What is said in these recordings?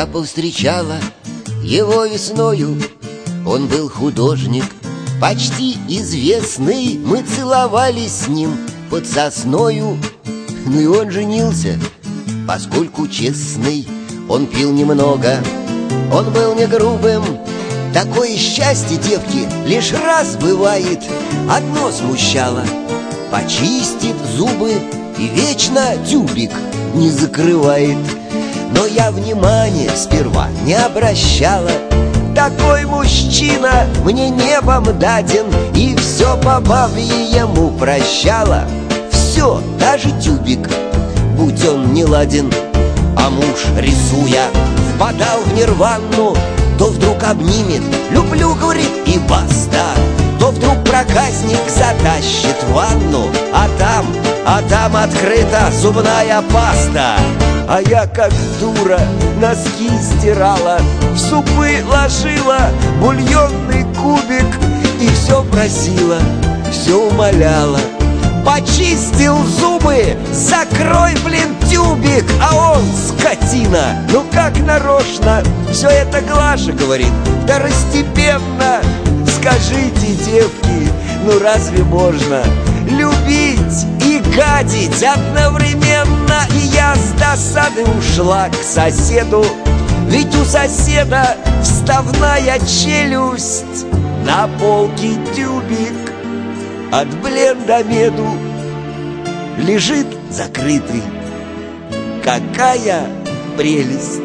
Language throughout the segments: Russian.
Я повстречала его весною. Он был художник, почти известный. Мы целовались с ним под сосною. Ну и он женился, поскольку честный. Он пил немного, он был не грубым. Такое счастье, девки, лишь раз бывает. Одно смущало: почистит зубы и вечно тюбик не закрывает. Но я внимания сперва не обращала. Такой мужчина мне небом даден, и все по бабье ему прощала. Все, даже тюбик, будь он не ладен. А муж, рисуя, впадал в нирвану. То вдруг обнимет, люблю, говорит, и баста. То вдруг проказник затащит в ванну, а там открыта зубная паста. А я, как дура, носки стирала, в супы ложила бульонный кубик и все просила, все умоляла: почистил зубы, закрой, блин, тюбик. А он, скотина, ну как нарочно все это Глаша говорит второстепенно. Скажите, девки, ну разве можно любить и гадить одновременно? И я с досады ушла к соседу, ведь у соседа вставная челюсть. На полке тюбик от Блендамеду лежит закрытый. Какая прелесть!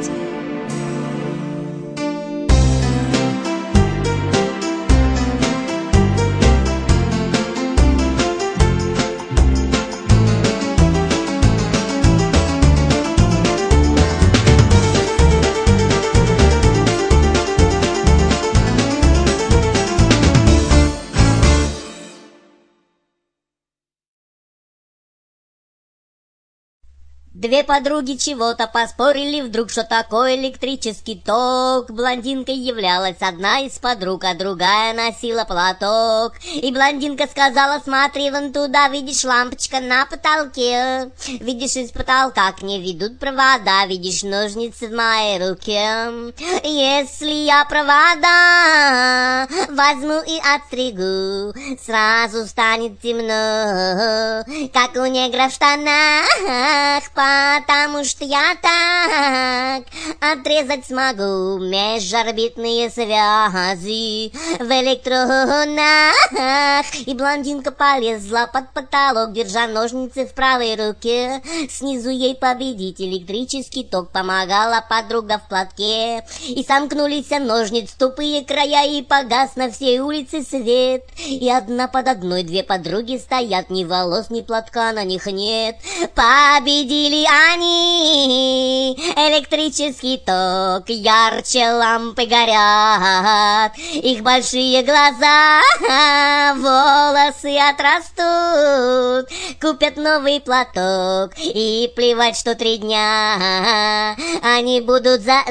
Две подруги чего-то поспорили вдруг, что такое электрический ток. Блондинкой являлась одна из подруг, а другая носила платок. И блондинка сказала: смотри вон туда, видишь, лампочка на потолке. Видишь, из потолка к ней ведут провода. Видишь, ножницы в моей руке. Если я провода возьму и отстригу, сразу станет темно, как у негра в штанах. Потому что я так отрезать смогу межорбитные связи в электронах. И блондинка полезла под потолок, держа ножницы в правой руке. Снизу ей победить электрический ток помогала подруга в платке. И сомкнулись ножниц тупые края, и погас на всей улице свет. И одна под одной две подруги стоят, ни волос, ни платка на них нет. Победили они, электрический ток, ярче лампы горят, их большие глаза, волосы отрастут, купят новый платок, и плевать, что 3 дня они будут за.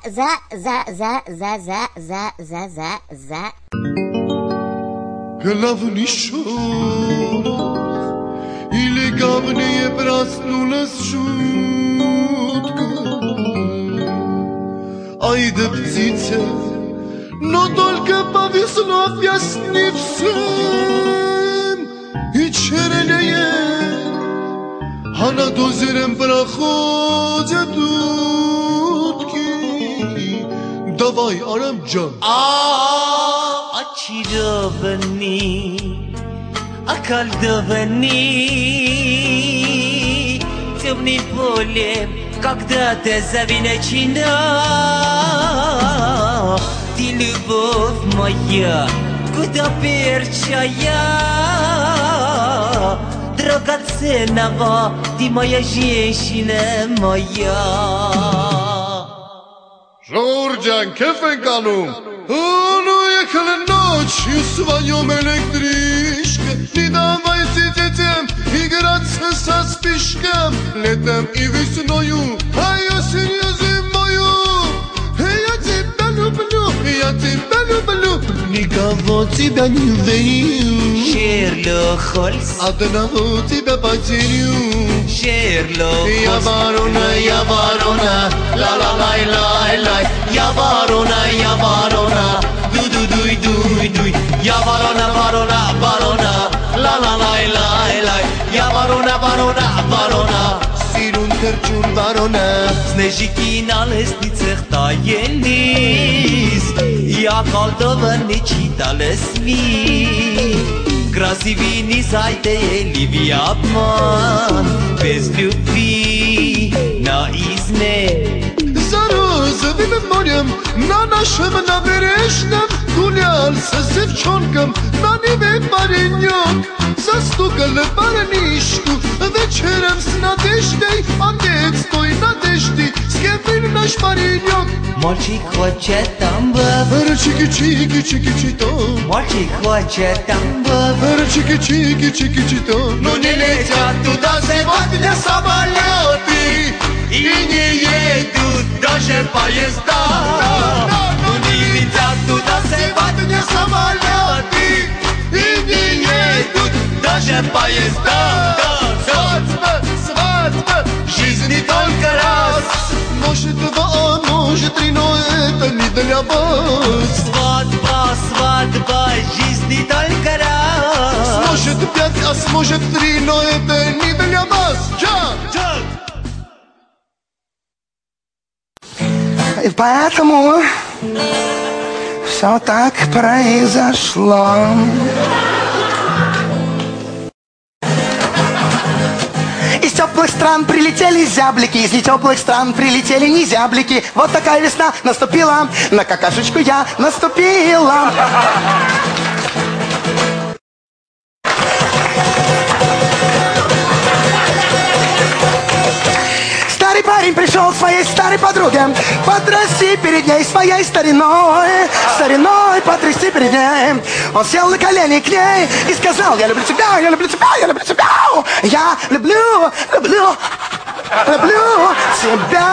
Главный шоу или главные проснулась шутка. Ай да птица, но только повисло объясниться. И чернее, а над озером проходят утки. Давай, Арамджан. Очарованы, околдованы темным полем, когда ты завинчена. Ты любовь моя, куда перчая, драгоценного, ты моя женщина моя. Жорджан, кефенканум, ну ехала ночью в своем электричке. Не давайте детям играться со спичком летом и весною, а осенью зимою. Я тебя люблю, никого тебя не ударю. Шерлок Холмс, одного тебя потерю. Шерлок Я ворона, ла-ла-лай-лай-лай. Я ворона, ду-ду-дуй-дуй-дуй. Я ворона, ла-ла-лай-лай-лай. Я ворона, սիրուն թրջուն վարոնը Սնեժիկին ալեսնիցեղ տայելիս Յակալդովը նիչի տալեսնի Красивини зайдели в обман Без любви на измене Զարոզվիմ մորեմ, նա նաշեմ նավերեշնեմ Գուլյալ սսև չոնկեմ, նանիվ է բարենյոք Զաստուկը լպարանիշտու, վեչերեմ սնադեշտեի Անդեց տոյ նադեշտի, սկևին նաշ բարենյոք Мальчик хочет там баб Чики-чики-чики-чики-то Мальчик хочет там баб Чики-чики-чики-чики-то Но не летят туда сегодня самолеты И не едут даже поезда Ну не летят туда сегодня самолеты И не едут даже поезда Свадьба, Жизни только раз может два, может три, но это не для вас Свадьба, жизни только раз Сможет пять, а сможет три, но это не для вас. Чак! И поэтому все так произошло. Из теплых стран прилетели зяблики, из нетеплых стран прилетели не зяблики. Вот такая весна наступила, на какашечку я наступила. Старый парень пришел к своей старой подруге, потрясти перед ней своей стариной, потрясти перед ней. Он сел на колени к ней и сказал: я люблю тебя, я люблю тебя, я люблю тебя, я люблю тебя.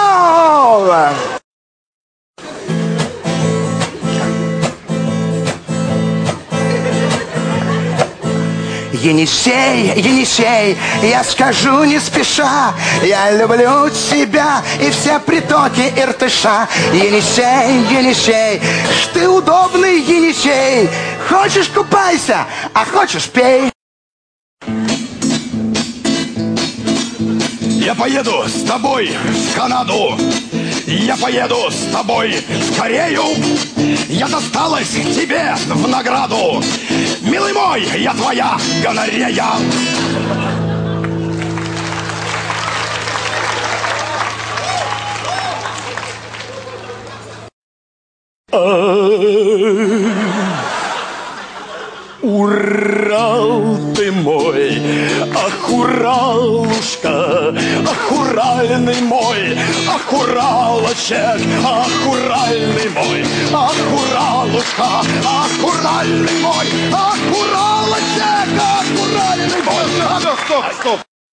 Енисей, Енисей, я скажу не спеша, я люблю тебя и все притоки Иртыша. Енисей, Енисей, ж ты удобный Енисей, хочешь купайся, а хочешь пей. Я поеду с тобой в Канаду, я поеду с тобой в Корею. Я досталась тебе в награду, милый мой, я твоя гонорея. Урал ты мой, ах, Уралушка, ах, уральный мой, ах, Уралочек, ах, уральный мой, ах, Уралушка, ах, уральный мой, ах, Уралочек, ах, уральный мой. Стоп.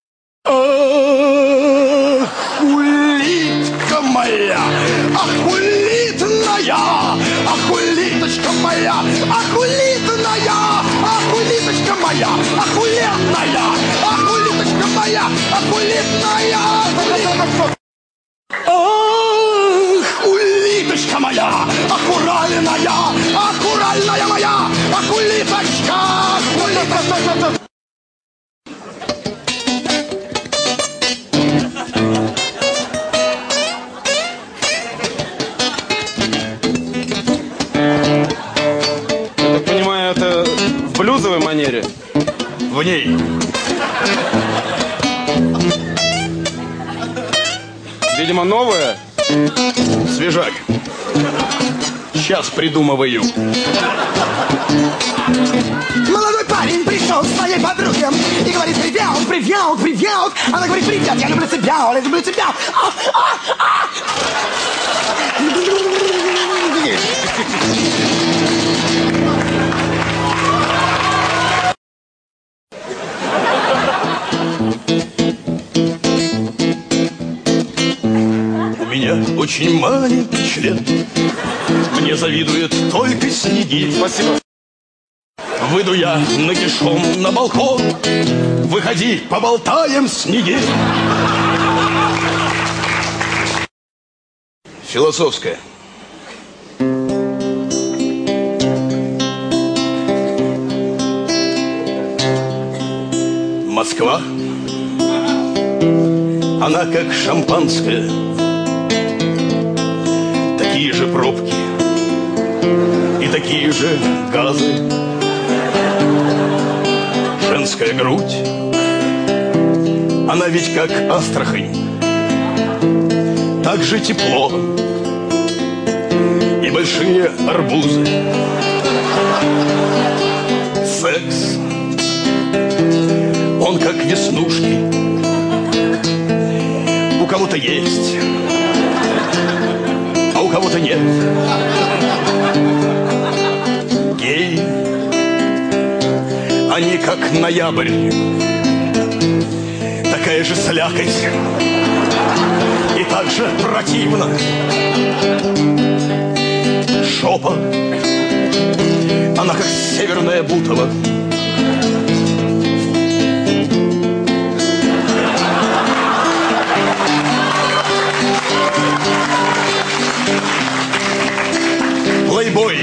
Ах, улитка моя, ах, улитная, ах, улиточка моя, ах, улитная, ах, улиточка моя, ах, улетная, ах, улиточка моя, ах, улетная. Ах, улиточка моя, ах, уральная, ах, уральная моя, ах, улиточка, улиточка. В блюзовой манере? В ней. Видимо, новая? Свежак. Сейчас придумываю. Молодой парень пришел к своей подруге и говорит: привет, привет, привет. Она говорит: привет, я люблю тебя, я люблю тебя. У меня очень маленький член. Мне завидует только Снегирь. Спасибо. Выйду я нагишом на балкон. Выходи, поболтаем, Снегирь. Философская. Москва, она как шампанское, такие же пробки и такие же газы. Женская грудь, она ведь как Астрахань, так же тепло и большие арбузы. Секс, он как веснушки, у кого-то есть, а у кого-то нет. Геи, они как ноябрь, такая же слякоть и так же противно. Шопа, она как северная Бутова. Плейбой,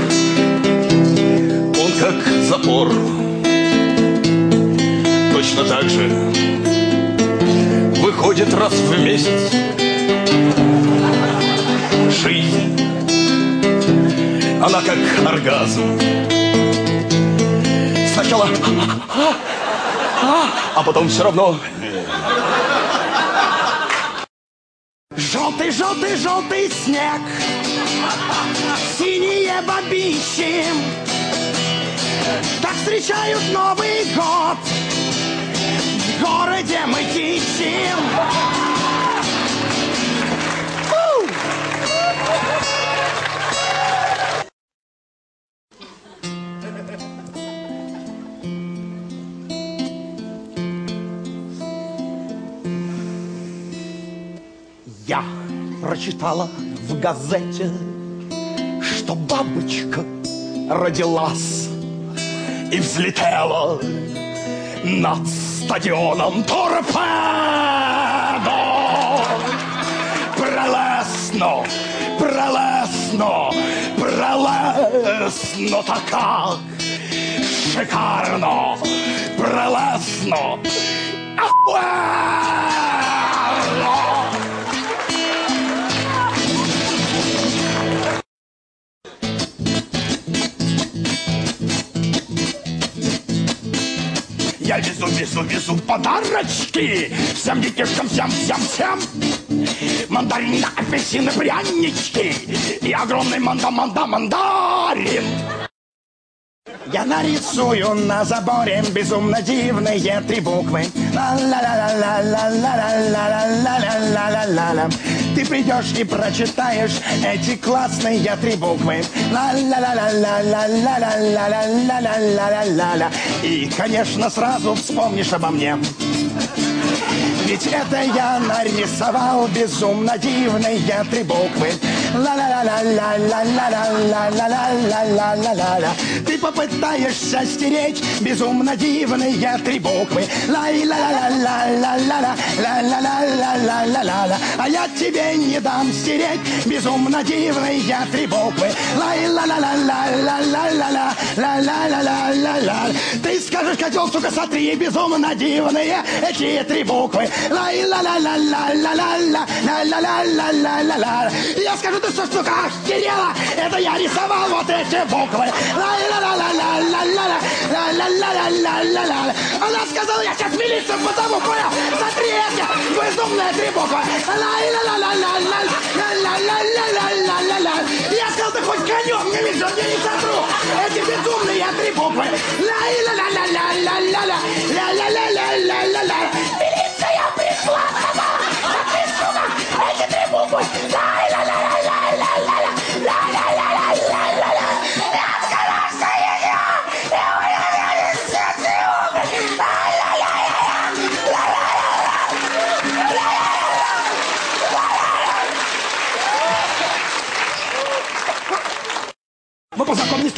он как запор, точно так же выходит раз в месяц. Жизнь, она как оргазм. Сначала а потом все равно. Желтый, желтый, желтый снег, синие бабищи, так встречают Новый год в городе Мытищи. Я прочитала в газете, что бабочка родилась и взлетела над стадионом торпедо. Прелестно, прелестно, прелестно, так как шикарно, прелестно. Я везу, везу, везу подарочки всем детишкам, всем. Мандарины, апельсины, прянички и огромный мандарин. Я нарисую на заборе безумно дивные три буквы. Ла-ла-ла-ла-ла-ла-ла-ла-ла-ла-ла-ла-ла. Ты придешь и прочитаешь эти классные три буквы. Ла-ла-ла-ла-ла-ла-ла-ла-ла-ла-ла-ла-ла. И, конечно, сразу вспомнишь обо мне. Ведь это я нарисовал безумно дивные три буквы. Ла-ла-ла-ла-ла-ла-ла-ла-ла-ла-ла-ла-ла. Ты попытаешься стереть безумно дивные три буквы. Ла-ла-ла-ла-ла-ла-ла-ла-ла-ла-ла-ла. А я тебе не дам стереть безумно дивные три буквы. Ла-ла-ла-ла-ла-ла-ла-ла-ла-ла-ла-ла. Ты скажешь, котел, сука, сотри безумно дивные эти три буквы. Ла-ла-ла-ла-ла-ла-ла-ла-ла-ла-ла-ла. Я скажу, ты что, сука, охерела? Это я рисовал вот эти буквы. Ла-ла-ла-ла-ла-ла-ла-ла-ла-ла-ла-ла. Она сказала, я сейчас милицию позову, понял? Сотри эти безумные три буквы. Ла-ла-ла-ла-ла-ла-ла-ла-ла-ла-ла-ла. Я сказал, ты хоть конем не видишь, я не сотру эти безумные три буквы. Ла-ла-ла-ла-ла-ла-ла-ла-ла-ла-ла-ла-ла. Милиция пришла, сотри, сука, эти три буквы. Ла-ла-ла-ла-ла-ла-ла-ла-ла-ла-ла-ла.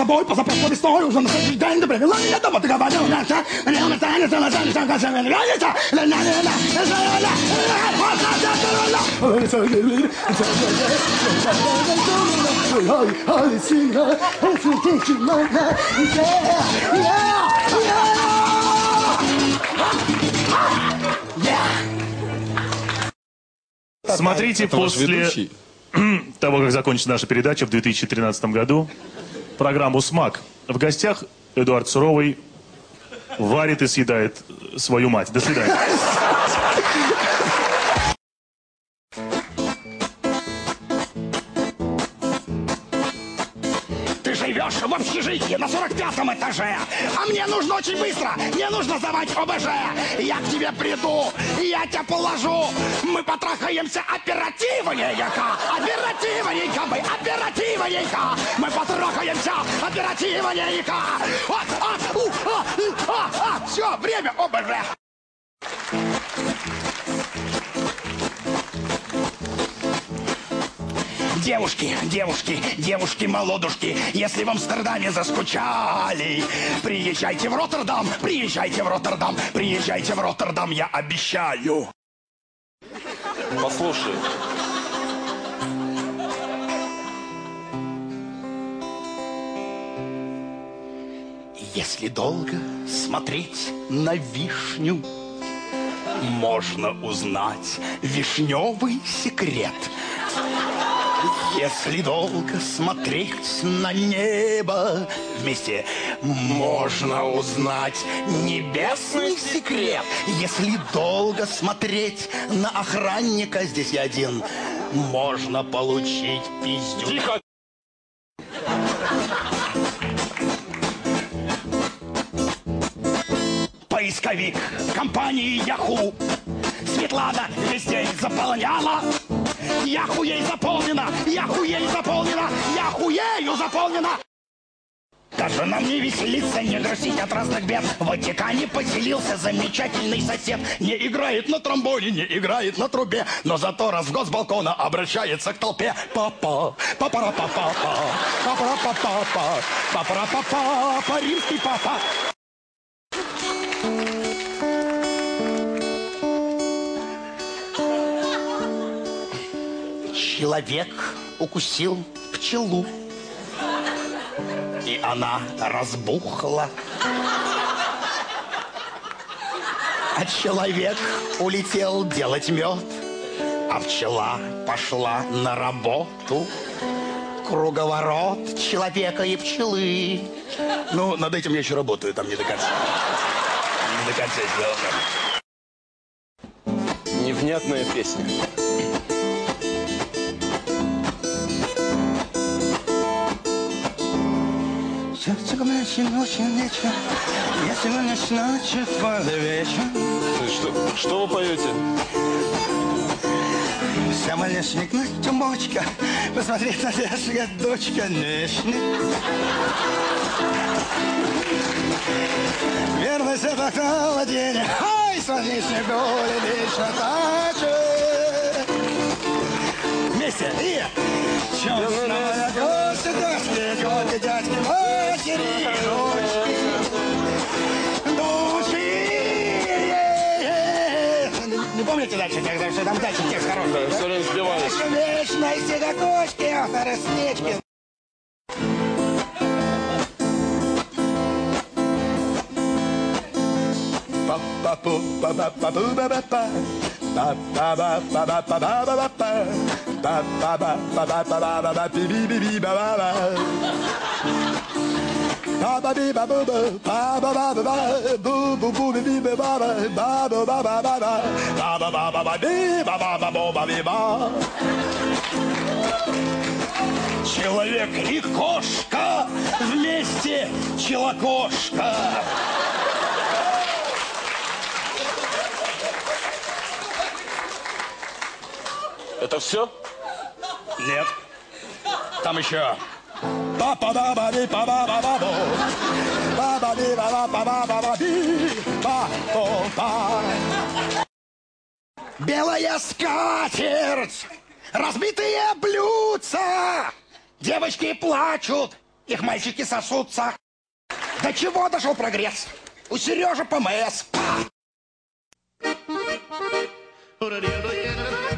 собой позапрошлой весной уже на следующий день ты привела меня домой. Ты говорил, Смотрите после того, как закончится наша передача в 2013 году, программу «СМАК». В гостях Эдуард Суровый варит и съедает свою мать. До свидания. Живешь в общежитии на 45-м этаже, а мне нужно очень быстро, мне нужно сдавать ОБЖ. Я к тебе приду, я тебя положу, мы потрахаемся оперативненько, мы потрахаемся оперативненько. Все, время ОБЖ. Девушки, молодушки, если в Амстердаме заскучали, приезжайте в Роттердам, я обещаю. Послушай. Если долго смотреть на вишню, можно узнать вишневый секрет. Если долго смотреть на небо, вместе можно узнать небесный секрет. Если долго смотреть на охранника, здесь я один, можно получить пиздюк. Тихо! Поисковик компании Yahoo Светлана весь день заполняла. Я хуею заполнена. Даже нам не веселиться, не грустить от разных бед. В Ватикане поселился замечательный сосед. Не играет на тромбоне, не играет на трубе, но зато раз в год с балкона обращается к толпе. Папа, папа-папа-папа, папа-папа-папа, папа-папа, римский папа. Человек укусил пчелу, и она разбухла. А человек улетел делать мед, а пчела пошла на работу. Круговорот человека и пчелы. Ну, над этим я еще работаю, там не до конца. Не до конца сделано. Невнятная песня. Сердце горячим очень вечер, я сегодня ночью под вечер. Что вы поете? Вся малешник на тюмбочка, посмотреть на лешка, дочка нечник. Верность это холодень, ай, смотри, снеголи, вечно тачет. Вместе и... Чёрная кость, дочки, коти, дядьки, матери, дочки. Не помните дальше, когда все там дальше текст хороший? Да, все время сбиваюсь. Вечной снегокочки, авторы снечки. Человек и кошка вместе, челокошка. Это все? Нет. Там еще. Белая скатерть, разбитые блюдца, девочки плачут, их мальчики сосутся. До чего дошел прогресс? У Сережи ПМС. Ora,